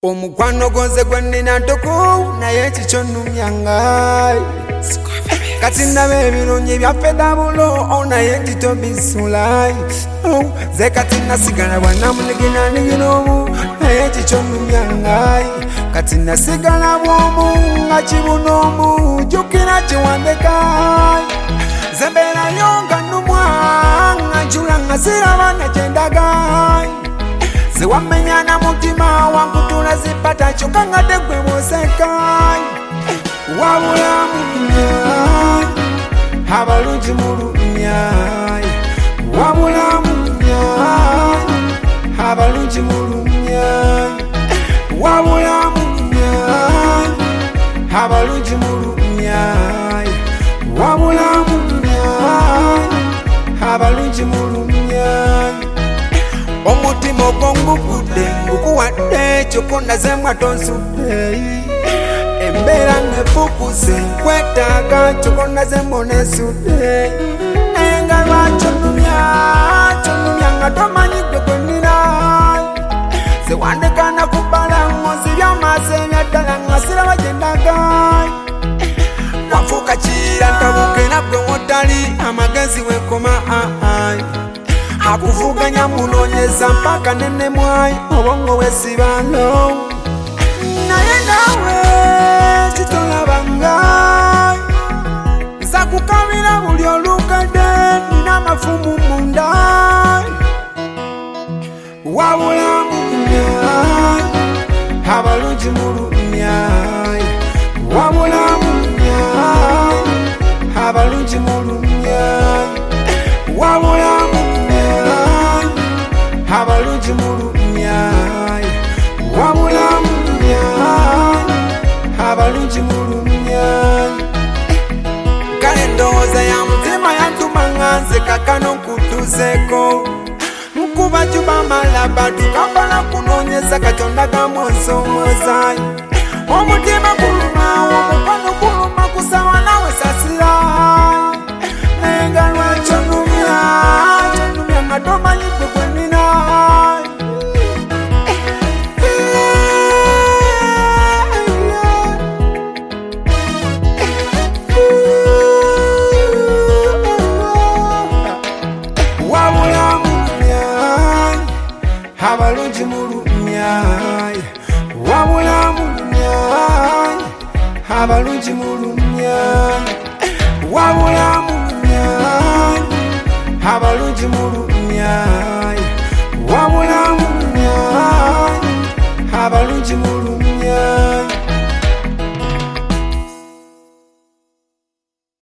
Omukwano gonze gwenina ntoko naye kikyo nnumyanga kati ndaba ebirungi byaffe dabulo naye ntitobisula ze kati nasigala bwannamunigina niginomu naye kikyo nnumyanga kati nasigala bwomu nga kibunomu jjukira kiwandeka ze mbeerayo nga nnumwa nga njula nga siraba na kyendaga Ziwamenyana mutima wankutula zipata choka nga degwe mwoseka Wabula munyai Habalunji mulunyai Wabula munyai Habalunji mulunyai Wabula munyai Habalunji mulunyai Wabula munyai Habalunji mulunyai Omutima ogwongukude ngukuwadde kyokunda ze mwatonsude embeera ng'efukuse nkwetaaga kyokunda ze mbonesude naye nga lwakyo nnumya nga tomanyidde gwe nnina ze wandekana kubala ngonzi by'amaaso ebyaddala nga siraba gye ndaga wafuuka kiira ntabuke naggwe wotali amagezi wenkoma Akuvuganya munonyeza mpaka nene mwai obongo wesibano naye nawe kitolabanga nza kukabira buli olukadde nina amafumu munda wabula munyai abalungi mulunyai wabula munyai abalungi mulunyai wabula Habalunji mulunyai Wabula munyai Habalunji mulunyai Kale ndowooza ya mutima yantuma nganze kakano nkutuzeko Nkuba juba malaba tukambala kunoonyeza Katonda gamwonsomooza Omutima kuluma omukwano kuluma kusawa nawe sasira naye nga lwakyo nnumya nga tomanyidde gwe nnina Wabula munyai abalungi mulunyai Wabula munyai abalungi mulunyai Wabula munyai abalungi mulunyai Wabula munyai abalungi mulunyai